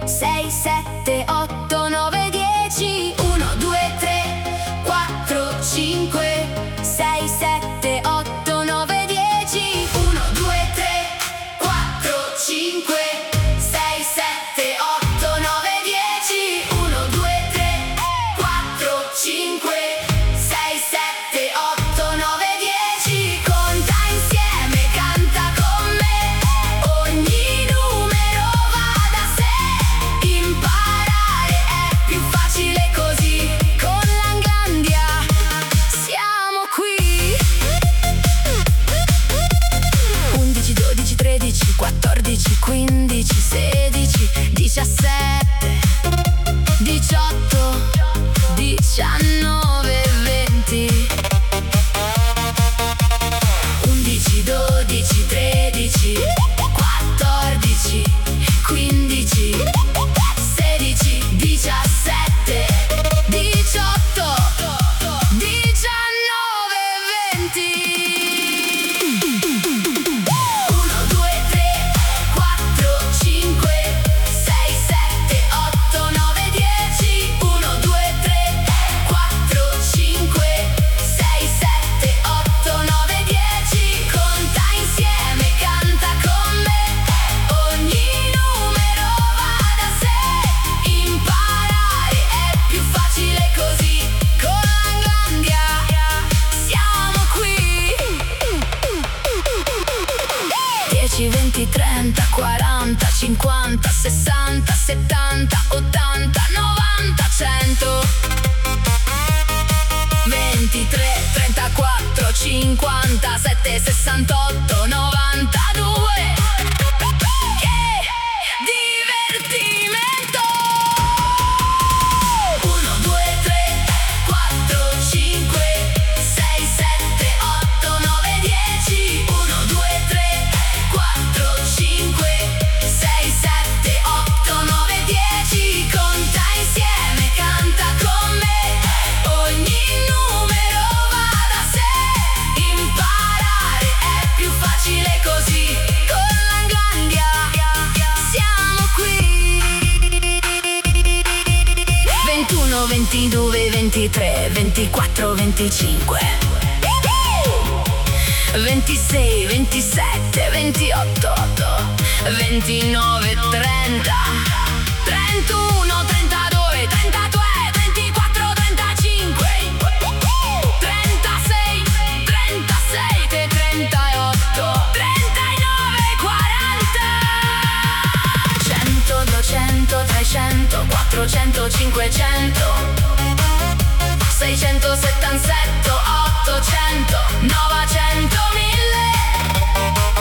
6, 7, 8, 9, 10. 1, 2, 3, 4, 5, 6, 7, 8, 9, 10. 1, 2, 3, 4, 5, 6, 7, 8, 9, 10. 1, 2, 3, 4, 5, 6, 7, 8, 9, 10. Conta insieme, canta con me. Ogni numero va da sé. Imparare è più facile così. Con l'Anglandia siamo qui. 11, 12, 13, 14, 15, 16, 17, 18, 19, 20. 11, 12, 13, 14, 15, 16, 17, 18, 19, 20. 1, 2, 3, 4, 5, 6, 7, 8, 9, 10. 1, 2, 3, 4, 5, 6, 7, 8, 9, 10. Conta insieme, canta con me. Ogni numero va da sé. Imparare è più facile così. Con l'Anglandia siamo qui. 10, 20, 30, 40, 50, 60, 70, 80, 90, 100. 23, 34, 57, 68, 92. Che divertimento! 1, 2, 3, 4, 5, 6, 7, 8, 9, 10. 1, 2, 3, 4, 5, 6, 7, 8, 9, 10. Conta insieme, canta con me. Ogni numero va da sé. Imparare è più facile così. Con l'Anglandia siamo qui. 21, 22, 23, 24, 25, 26, 27, 28, 29, 30, 31, 32, 33, 34, 35, 36, 37, 38, 39, 40. 100, 200, 300, 400, 500, 677, 800, 900, 1000.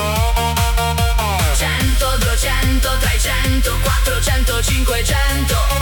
100, 200, 300, 400, 500,